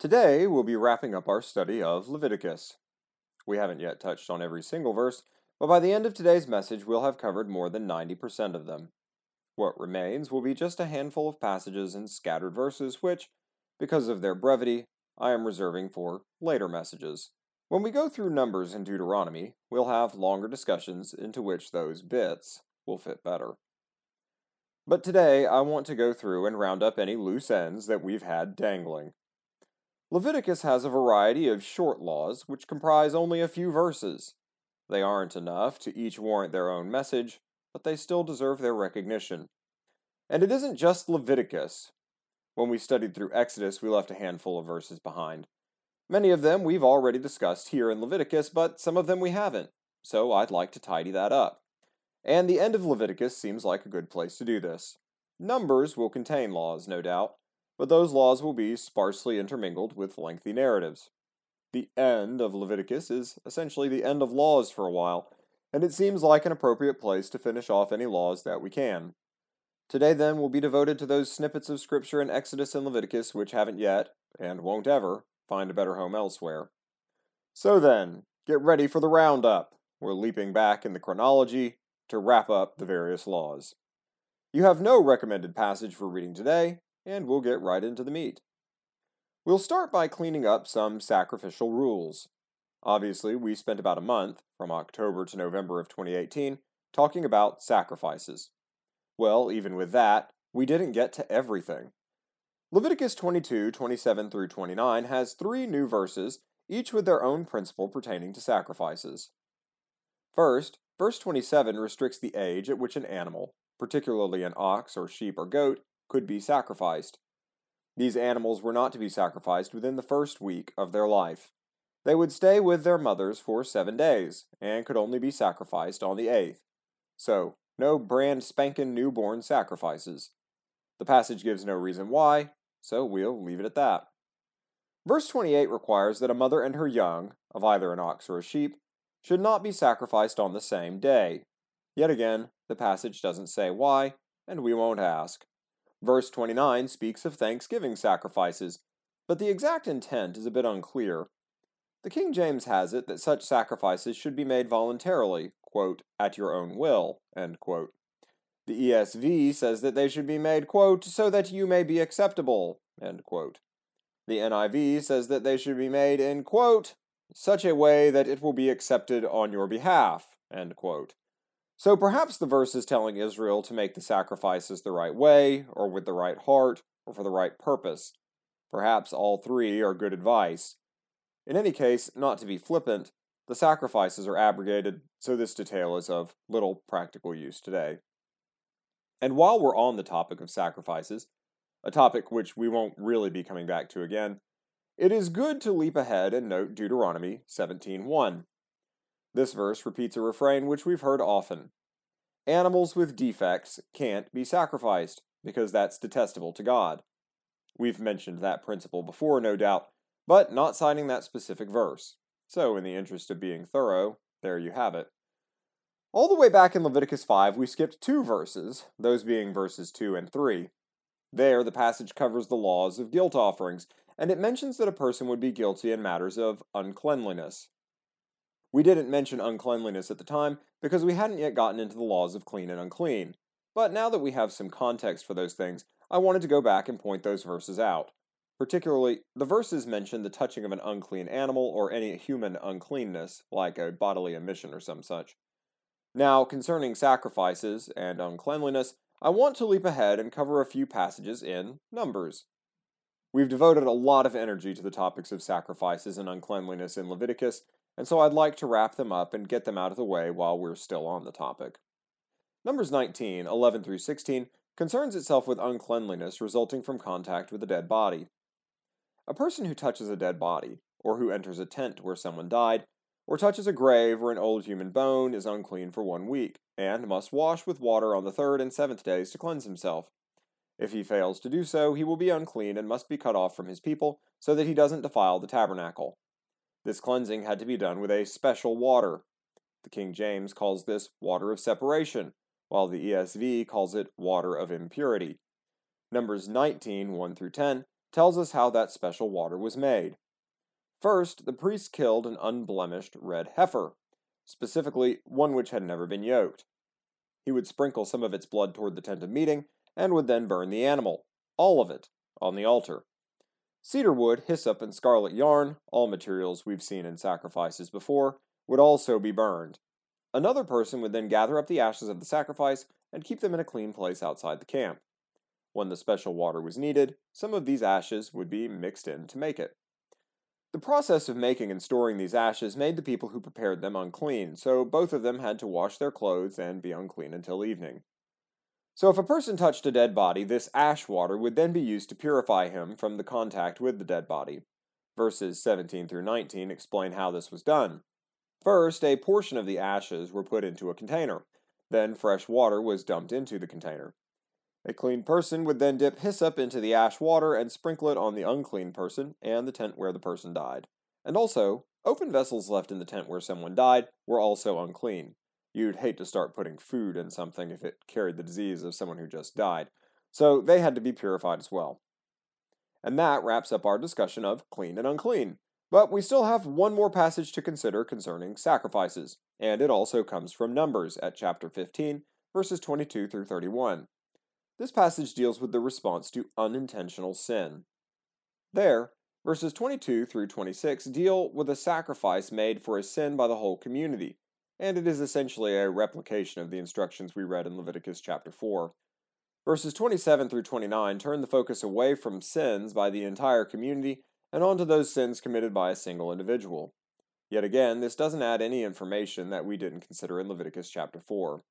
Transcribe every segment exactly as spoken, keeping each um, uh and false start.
Today, we'll be wrapping up our study of Leviticus. We haven't yet touched on every single verse, but by the end of today's message, we'll have covered more than ninety percent of them. What remains will be just a handful of passages and scattered verses, which, because of their brevity, I am reserving for later messages. When we go through Numbers and Deuteronomy, we'll have longer discussions into which those bits will fit better. But today, I want to go through and round up any loose ends that we've had dangling. Leviticus has a variety of short laws which comprise only a few verses. They aren't enough to each warrant their own message, but they still deserve their recognition. And it isn't just Leviticus. When we studied through Exodus, we left a handful of verses behind. Many of them we've already discussed here in Leviticus, but some of them we haven't, so I'd like to tidy that up. And the end of Leviticus seems like a good place to do this. Numbers will contain laws, no doubt, but those laws will be sparsely intermingled with lengthy narratives. The end of Leviticus is essentially the end of laws for a while, and it seems like an appropriate place to finish off any laws that we can. Today, then, will be devoted to those snippets of Scripture in Exodus and Leviticus which haven't yet, and won't ever, find a better home elsewhere. So then, get ready for the roundup. We're leaping back in the chronology to wrap up the various laws. You have no recommended passage for reading today, and we'll get right into the meat. We'll start by cleaning up some sacrificial rules. Obviously, we spent about a month, from October to November of twenty eighteen, talking about sacrifices. Well, even with that, we didn't get to everything. Leviticus twenty-two, twenty-seven through twenty-nine has three new verses, each with their own principle pertaining to sacrifices. First, verse twenty-seven restricts the age at which an animal, particularly an ox or sheep or goat, could be sacrificed. These animals were not to be sacrificed within the first week of their life. They would stay with their mothers for seven days, and could only be sacrificed on the eighth. So, no brand spankin' newborn sacrifices. The passage gives no reason why, so we'll leave it at that. Verse twenty-eight requires that a mother and her young, of either an ox or a sheep, should not be sacrificed on the same day. Yet again, the passage doesn't say why, and we won't ask. Verse twenty-nine speaks of thanksgiving sacrifices, but the exact intent is a bit unclear. The King James has it that such sacrifices should be made voluntarily, quote, at your own will, end quote. The E S V says that they should be made, quote, so that you may be acceptable, end quote. The N I V says that they should be made in, quote, such a way that it will be accepted on your behalf, end quote. So perhaps the verse is telling Israel to make the sacrifices the right way, or with the right heart, or for the right purpose. Perhaps all three are good advice. In any case, not to be flippant, the sacrifices are abrogated, so this detail is of little practical use today. And while we're on the topic of sacrifices, a topic which we won't really be coming back to again, it is good to leap ahead and note Deuteronomy seventeen one. This verse repeats a refrain which we've heard often. Animals with defects can't be sacrificed, because that's detestable to God. We've mentioned that principle before, no doubt, but not citing that specific verse. So, in the interest of being thorough, there you have it. All the way back in Leviticus five, we skipped two verses, those being verses two and three. There, the passage covers the laws of guilt offerings, and it mentions that a person would be guilty in matters of uncleanliness. We didn't mention uncleanliness at the time because we hadn't yet gotten into the laws of clean and unclean, but now that we have some context for those things, I wanted to go back and point those verses out. Particularly, the verses mention the touching of an unclean animal or any human uncleanness, like a bodily emission or some such. Now, concerning sacrifices and uncleanliness, I want to leap ahead and cover a few passages in Numbers. We've devoted a lot of energy to the topics of sacrifices and uncleanliness in Leviticus, and so I'd like to wrap them up and get them out of the way while we're still on the topic. Numbers nineteen, eleven through sixteen, concerns itself with uncleanliness resulting from contact with a dead body. A person who touches a dead body, or who enters a tent where someone died, or touches a grave or an old human bone is unclean for one week, and must wash with water on the third and seventh days to cleanse himself. If he fails to do so, he will be unclean and must be cut off from his people, so that he doesn't defile the tabernacle. This cleansing had to be done with a special water. The King James calls this water of separation, while the E S V calls it water of impurity. Numbers nineteen, one through ten, tells us how that special water was made. First, the priests killed an unblemished red heifer, specifically one which had never been yoked. He would sprinkle some of its blood toward the tent of meeting, and would then burn the animal, all of it, on the altar. Cedar wood, hyssop, and scarlet yarn, all materials we've seen in sacrifices before, would also be burned. Another person would then gather up the ashes of the sacrifice and keep them in a clean place outside the camp. When the special water was needed, some of these ashes would be mixed in to make it. The process of making and storing these ashes made the people who prepared them unclean, so both of them had to wash their clothes and be unclean until evening. So if a person touched a dead body, this ash water would then be used to purify him from the contact with the dead body. Verses seventeen through nineteen explain how this was done. First, a portion of the ashes were put into a container. Then fresh water was dumped into the container. A clean person would then dip hyssop into the ash water and sprinkle it on the unclean person and the tent where the person died. And also, open vessels left in the tent where someone died were also unclean. You'd hate to start putting food in something if it carried the disease of someone who just died, so they had to be purified as well. And that wraps up our discussion of clean and unclean. But we still have one more passage to consider concerning sacrifices, and it also comes from Numbers at chapter fifteen, verses twenty-two through thirty-one. This passage deals with the response to unintentional sin. There, verses twenty-two through twenty-six deal with a sacrifice made for a sin by the whole community, and it is essentially a replication of the instructions we read in Leviticus chapter four. Verses twenty-seven through twenty-nine turn the focus away from sins by the entire community and onto those sins committed by a single individual. Yet again, this doesn't add any information that we didn't consider in Leviticus chapter four.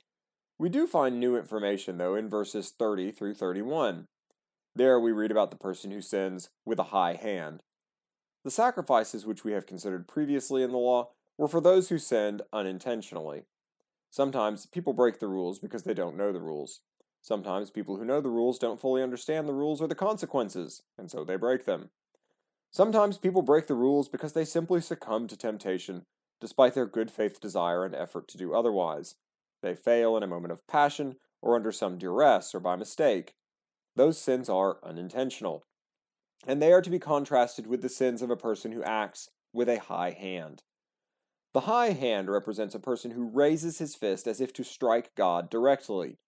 We do find new information, though, in verses thirty through thirty-one. There we read about the person who sins with a high hand. The sacrifices which we have considered previously in the law were for those who sinned unintentionally. Sometimes people break the rules because they don't know the rules. Sometimes people who know the rules don't fully understand the rules or the consequences, and so they break them. Sometimes people break the rules because they simply succumb to temptation, despite their good faith desire and effort to do otherwise. They fail in a moment of passion, or under some duress, or by mistake. Those sins are unintentional, and they are to be contrasted with the sins of a person who acts with a high hand. The high hand represents a person who raises his fist as if to strike God directly.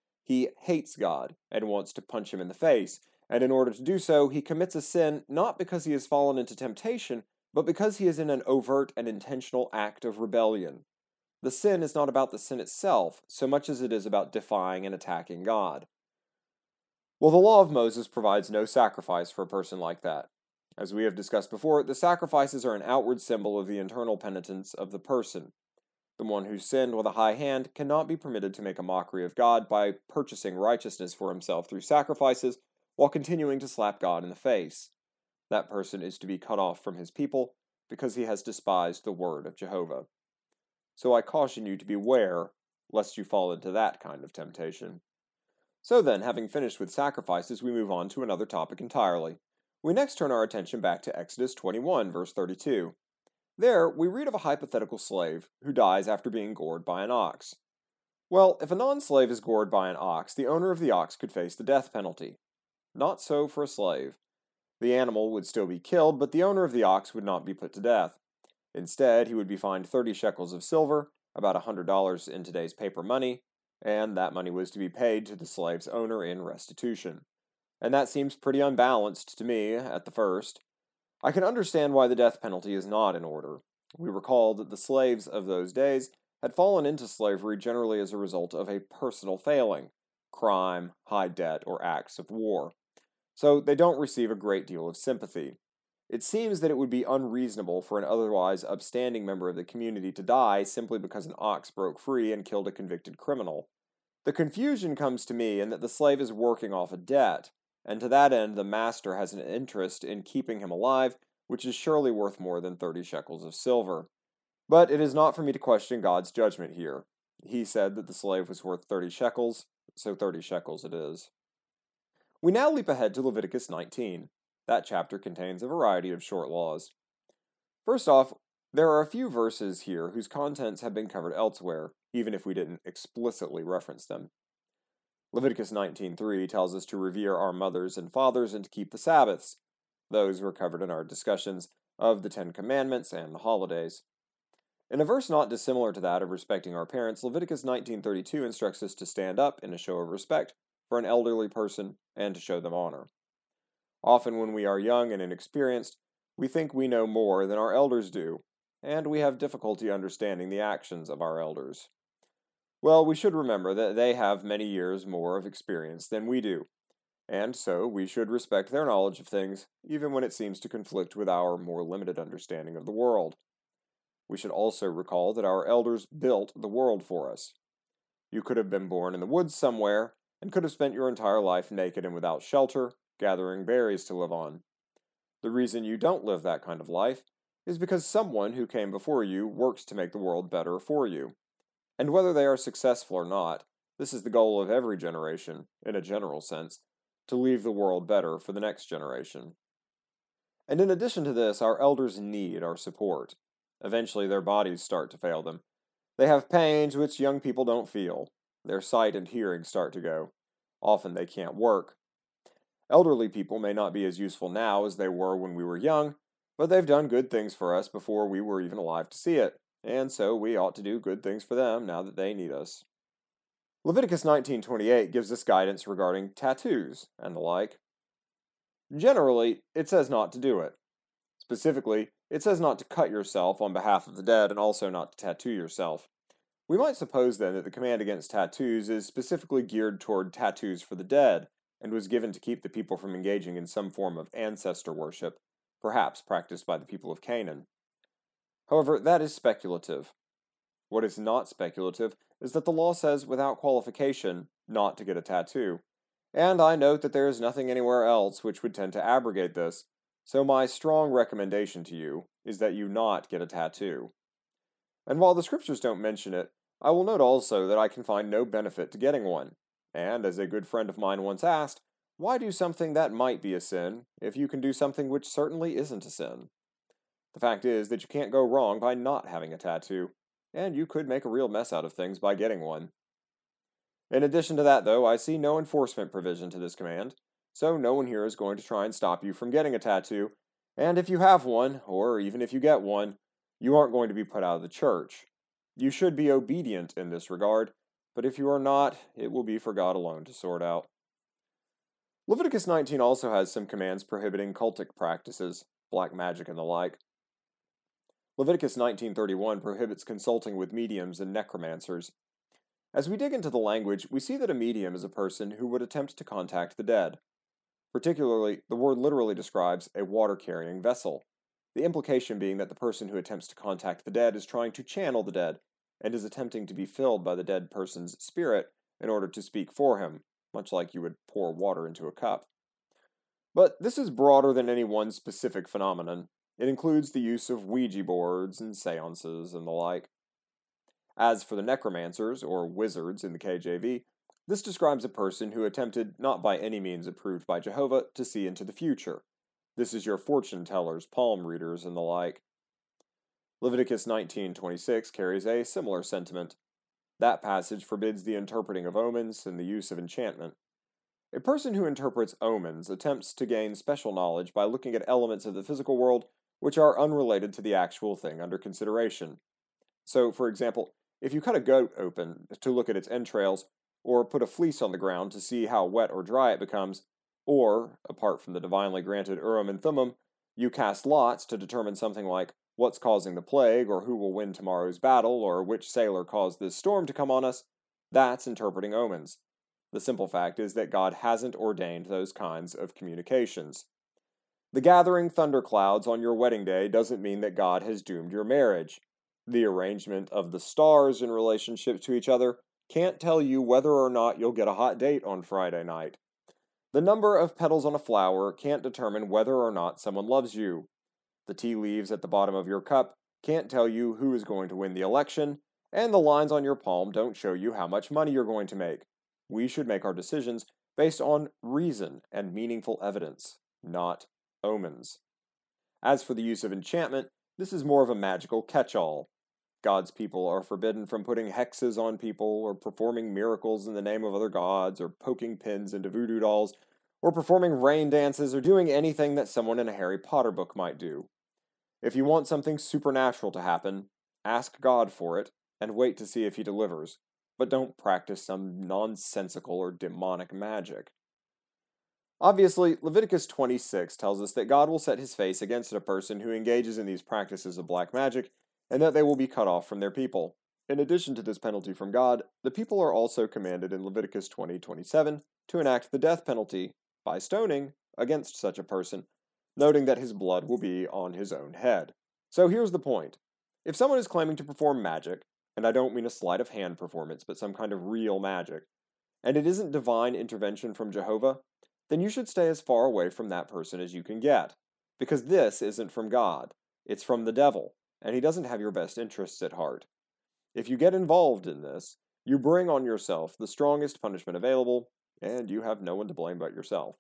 He hates God and wants to punch him in the face, and in order to do so, he commits a sin not because he has fallen into temptation, but because he is in an overt and intentional act of rebellion. The sin is not about the sin itself, so much as it is about defying and attacking God. Well, the law of Moses provides no sacrifice for a person like that. As we have discussed before, the sacrifices are an outward symbol of the internal penitence of the person. The one who sinned with a high hand cannot be permitted to make a mockery of God by purchasing righteousness for himself through sacrifices while continuing to slap God in the face. That person is to be cut off from his people because he has despised the word of Jehovah. So I caution you to beware lest you fall into that kind of temptation. So then, having finished with sacrifices, we move on to another topic entirely. We next turn our attention back to Exodus twenty-one, verse thirty-two. There, we read of a hypothetical slave who dies after being gored by an ox. Well, if a non-slave is gored by an ox, the owner of the ox could face the death penalty. Not so for a slave. The animal would still be killed, but the owner of the ox would not be put to death. Instead, he would be fined thirty shekels of silver, about one hundred dollars in today's paper money, and that money was to be paid to the slave's owner in restitution. And that seems pretty unbalanced to me at the first. I can understand why the death penalty is not in order. We recall that the slaves of those days had fallen into slavery generally as a result of a personal failing, crime, high debt, or acts of war. So they don't receive a great deal of sympathy. It seems that it would be unreasonable for an otherwise upstanding member of the community to die simply because an ox broke free and killed a convicted criminal. The confusion comes to me in that the slave is working off a debt, and to that end the master has an interest in keeping him alive, which is surely worth more than thirty shekels of silver. But it is not for me to question God's judgment here. He said that the slave was worth thirty shekels, so thirty shekels it is. We now leap ahead to Leviticus nineteen. That chapter contains a variety of short laws. First off, there are a few verses here whose contents have been covered elsewhere, even if we didn't explicitly reference them. Leviticus nineteen three tells us to revere our mothers and fathers and to keep the Sabbaths. Those were covered in our discussions of the Ten Commandments and the holidays. In a verse not dissimilar to that of respecting our parents, Leviticus nineteen thirty-two instructs us to stand up in a show of respect for an elderly person and to show them honor. Often when we are young and inexperienced, we think we know more than our elders do, and we have difficulty understanding the actions of our elders. Well, we should remember that they have many years more of experience than we do, and so we should respect their knowledge of things, even when it seems to conflict with our more limited understanding of the world. We should also recall that our elders built the world for us. You could have been born in the woods somewhere, and could have spent your entire life naked and without shelter, gathering berries to live on. The reason you don't live that kind of life is because someone who came before you works to make the world better for you. And whether they are successful or not, this is the goal of every generation, in a general sense, to leave the world better for the next generation. And in addition to this, our elders need our support. Eventually their bodies start to fail them. They have pains which young people don't feel. Their sight and hearing start to go. Often they can't work. Elderly people may not be as useful now as they were when we were young, but they've done good things for us before we were even alive to see it, and so we ought to do good things for them now that they need us. Leviticus nineteen twenty-eight gives us guidance regarding tattoos and the like. Generally, it says not to do it. Specifically, it says not to cut yourself on behalf of the dead and also not to tattoo yourself. We might suppose then that the command against tattoos is specifically geared toward tattoos for the dead, and was given to keep the people from engaging in some form of ancestor worship, perhaps practiced by the people of Canaan. However, that is speculative. What is not speculative is that the law says without qualification not to get a tattoo, and I note that there is nothing anywhere else which would tend to abrogate this, so my strong recommendation to you is that you not get a tattoo. And while the scriptures don't mention it, I will note also that I can find no benefit to getting one. And, as a good friend of mine once asked, why do something that might be a sin if you can do something which certainly isn't a sin? The fact is that you can't go wrong by not having a tattoo, and you could make a real mess out of things by getting one. In addition to that, though, I see no enforcement provision to this command, so no one here is going to try and stop you from getting a tattoo, and if you have one, or even if you get one, you aren't going to be put out of the church. You should be obedient in this regard, but if you are not, it will be for God alone to sort out. Leviticus nineteen also has some commands prohibiting cultic practices, black magic and the like. Leviticus nineteen thirty-one prohibits consulting with mediums and necromancers. As we dig into the language, we see that a medium is a person who would attempt to contact the dead. Particularly, the word literally describes a water-carrying vessel, the implication being that the person who attempts to contact the dead is trying to channel the dead, and is attempting to be filled by the dead person's spirit in order to speak for him, much like you would pour water into a cup. But this is broader than any one specific phenomenon. It includes the use of Ouija boards and seances and the like. As for the necromancers, or wizards in the K J V, this describes a person who attempted, not by any means approved by Jehovah, to see into the future. This is your fortune tellers, palm readers, and the like. Leviticus nineteen twenty-six carries a similar sentiment. That passage forbids the interpreting of omens and the use of enchantment. A person who interprets omens attempts to gain special knowledge by looking at elements of the physical world which are unrelated to the actual thing under consideration. So, for example, if you cut a goat open to look at its entrails, or put a fleece on the ground to see how wet or dry it becomes, or, apart from the divinely granted Urim and Thummim, you cast lots to determine something like what's causing the plague, or who will win tomorrow's battle, or which sailor caused this storm to come on us, that's interpreting omens. The simple fact is that God hasn't ordained those kinds of communications. The gathering thunderclouds on your wedding day doesn't mean that God has doomed your marriage. The arrangement of the stars in relationship to each other can't tell you whether or not you'll get a hot date on Friday night. The number of petals on a flower can't determine whether or not someone loves you. The tea leaves at the bottom of your cup can't tell you who is going to win the election, and the lines on your palm don't show you how much money you're going to make. We should make our decisions based on reason and meaningful evidence, not omens. As for the use of enchantment, this is more of a magical catch-all. God's people are forbidden from putting hexes on people, or performing miracles in the name of other gods, or poking pins into voodoo dolls, or performing rain dances, or doing anything that someone in a Harry Potter book might do. If you want something supernatural to happen, ask God for it, and wait to see if he delivers, but don't practice some nonsensical or demonic magic. Obviously, Leviticus twenty-six tells us that God will set his face against a person who engages in these practices of black magic, and that they will be cut off from their people. In addition to this penalty from God, the people are also commanded in Leviticus twenty twenty-seven to enact the death penalty, by stoning, against such a person, noting that his blood will be on his own head. So here's the point. If someone is claiming to perform magic, and I don't mean a sleight of hand performance, but some kind of real magic, and it isn't divine intervention from Jehovah, then you should stay as far away from that person as you can get, because this isn't from God, it's from the devil, and he doesn't have your best interests at heart. If you get involved in this, you bring on yourself the strongest punishment available, and you have no one to blame but yourself.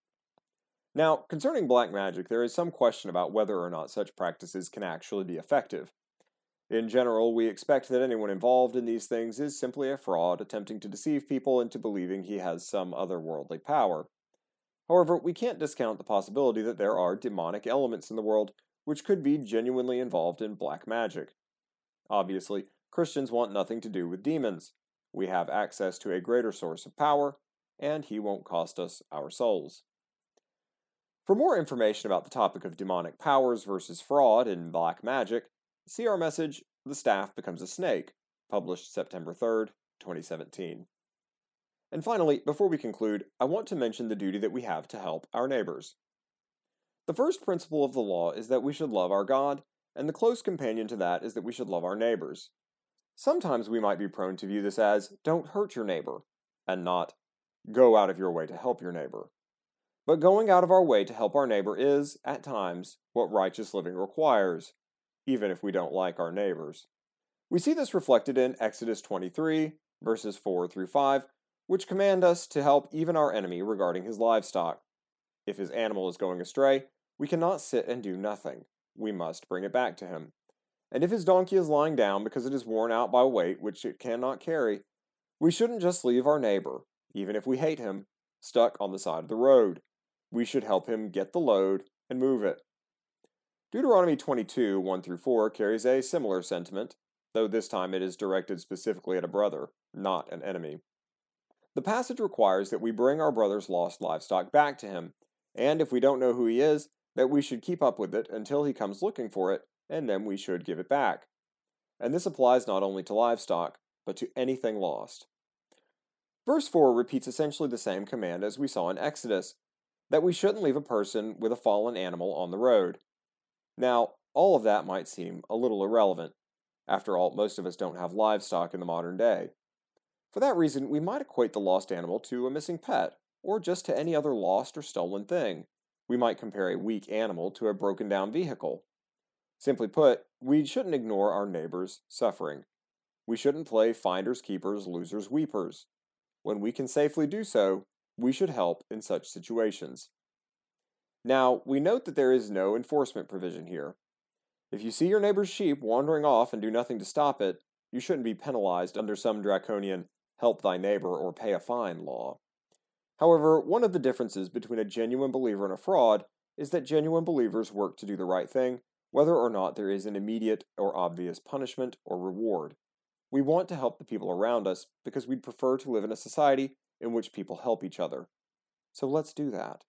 Now, concerning black magic, there is some question about whether or not such practices can actually be effective. In general, we expect that anyone involved in these things is simply a fraud attempting to deceive people into believing he has some otherworldly power. However, we can't discount the possibility that there are demonic elements in the world which could be genuinely involved in black magic. Obviously, Christians want nothing to do with demons. We have access to a greater source of power, and he won't cost us our souls. For more information about the topic of demonic powers versus fraud in black magic, see our message, The Staff Becomes a Snake, published September third, twenty seventeen. And finally, before we conclude, I want to mention the duty that we have to help our neighbors. The first principle of the law is that we should love our God, and the close companion to that is that we should love our neighbors. Sometimes we might be prone to view this as, don't hurt your neighbor, and not, go out of your way to help your neighbor. But going out of our way to help our neighbor is, at times, what righteous living requires, even if we don't like our neighbors. We see this reflected in Exodus twenty-three, verses four through five, which command us to help even our enemy regarding his livestock. If his animal is going astray, we cannot sit and do nothing. We must bring it back to him. And if his donkey is lying down because it is worn out by weight which it cannot carry, we shouldn't just leave our neighbor, even if we hate him, stuck on the side of the road. We should help him get the load and move it. Deuteronomy twenty-two, one through four carries a similar sentiment, though this time it is directed specifically at a brother, not an enemy. The passage requires that we bring our brother's lost livestock back to him, and if we don't know who he is, that we should keep up with it until he comes looking for it, and then we should give it back. And this applies not only to livestock, but to anything lost. Verse four repeats essentially the same command as we saw in Exodus, that we shouldn't leave a person with a fallen animal on the road. Now, all of that might seem a little irrelevant. After all, most of us don't have livestock in the modern day. For that reason, we might equate the lost animal to a missing pet, or just to any other lost or stolen thing. We might compare a weak animal to a broken down vehicle. Simply put, we shouldn't ignore our neighbor's suffering. We shouldn't play finders keepers, losers weepers. When we can safely do so, we should help in such situations. Now, we note that there is no enforcement provision here. If you see your neighbor's sheep wandering off and do nothing to stop it, you shouldn't be penalized under some draconian help thy neighbor or pay a fine law. However, one of the differences between a genuine believer and a fraud is that genuine believers work to do the right thing, whether or not there is an immediate or obvious punishment or reward. We want to help the people around us because we'd prefer to live in a society in which people help each other. So let's do that.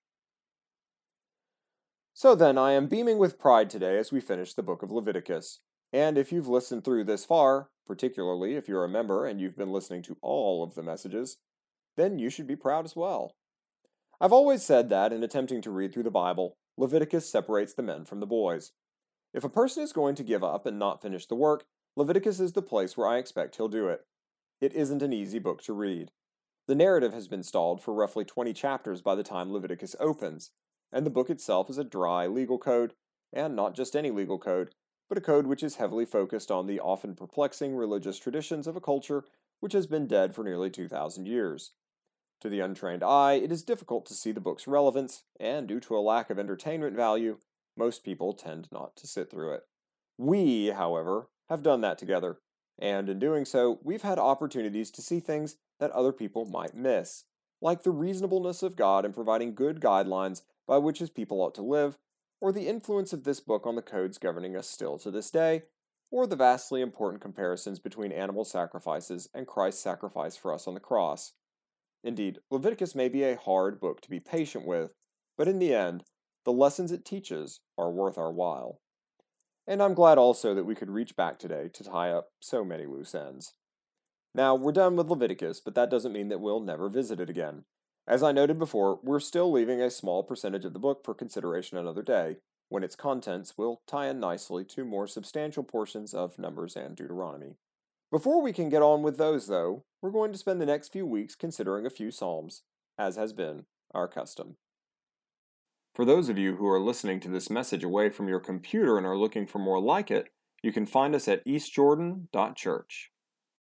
So then, I am beaming with pride today as we finish the book of Leviticus. And if you've listened through this far, particularly if you're a member and you've been listening to all of the messages, then you should be proud as well. I've always said that in attempting to read through the Bible, Leviticus separates the men from the boys. If a person is going to give up and not finish the work, Leviticus is the place where I expect he'll do it. It isn't an easy book to read. The narrative has been stalled for roughly twenty chapters by the time Leviticus opens, and the book itself is a dry legal code, and not just any legal code, but a code which is heavily focused on the often perplexing religious traditions of a culture which has been dead for nearly two thousand years. To the untrained eye, it is difficult to see the book's relevance, and due to a lack of entertainment value, most people tend not to sit through it. We, however, have done that together, and in doing so, we've had opportunities to see things that other people might miss, like the reasonableness of God in providing good guidelines by which his people ought to live, or the influence of this book on the codes governing us still to this day, or the vastly important comparisons between animal sacrifices and Christ's sacrifice for us on the cross. Indeed, Leviticus may be a hard book to be patient with, but in the end, the lessons it teaches are worth our while. And I'm glad also that we could reach back today to tie up so many loose ends. Now, we're done with Leviticus, but that doesn't mean that we'll never visit it again. As I noted before, we're still leaving a small percentage of the book for consideration another day, when its contents will tie in nicely to more substantial portions of Numbers and Deuteronomy. Before we can get on with those, though, we're going to spend the next few weeks considering a few Psalms, as has been our custom. For those of you who are listening to this message away from your computer and are looking for more like it, you can find us at east jordan dot church.